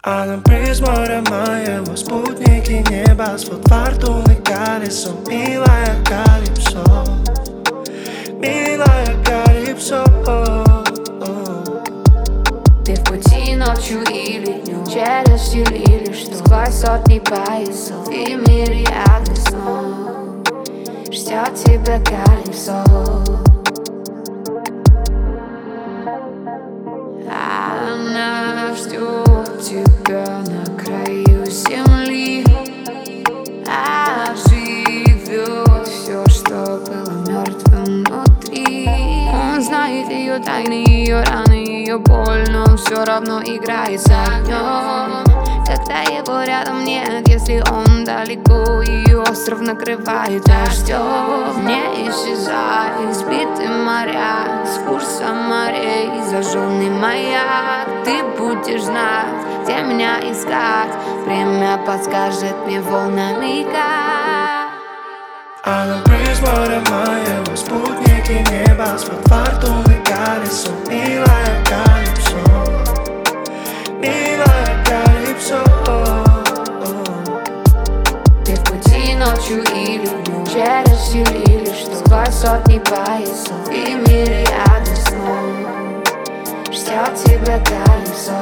А на бриз моря моего спутники небо, свод фортуны колесо. Милая Калипсо, милая Калипсо. Ты в пути ночью или днем, через силы или что, сквозь сотни поясов и мириады снов ждет тебя Калипсо. Она ждет тебя на краю земли, оживет все, что было мертвым внутри. Он знает ее тайны, ее раны, ее боль, но он все равно играет с огнем. Когда его рядом нет, если он далеко, и остров накрывает дождем. Не исчезай, сбитый моряк, с курса морей, зажженный маяк. Ты будешь знать, где меня искать, время подскажет мне волнами как. А на бриз моря моего спутники небо, свод фортуны колесо. Милая Калипсо, милая Калипсо. Ты в пути ночью или днем, через силы или что, сквозь сотни поясов и мириады снов ждет тебя Калипсо.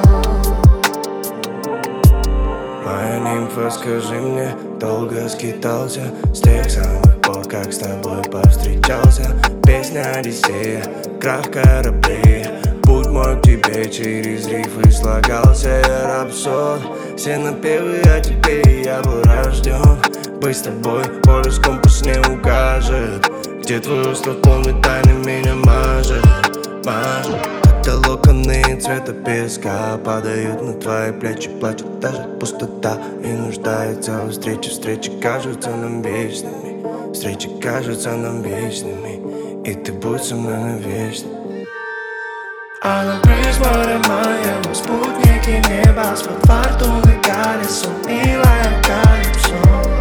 Моя нимфа, скажи мне, долго скитался с тех самых пор, как с тобой повстречался. Песня Одиссея, крах кораблей, путь мой к тебе через рифы слагался. Я рапсод, все напевы о тебе, я был рожден быть с тобой, полюс компас не укажет, где твой остров полный тайны меня мажет. Когда локоны цвета песка падают на твои плечи, плачет даже пустота и нуждается во встрече. Встречи кажутся нам вечными, встречи кажутся нам вечными, и ты будь со мной навечно. А на бриз моря моего спутники небо, свод фортуны колесо. Милая Калипсо,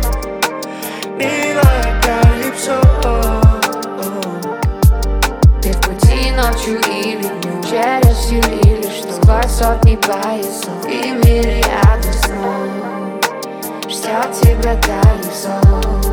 милая Калипсо. Ты в пути ночью или днем, через силы или что, сквозь сотни поясов и мириады снов ждет тебя Калипсо.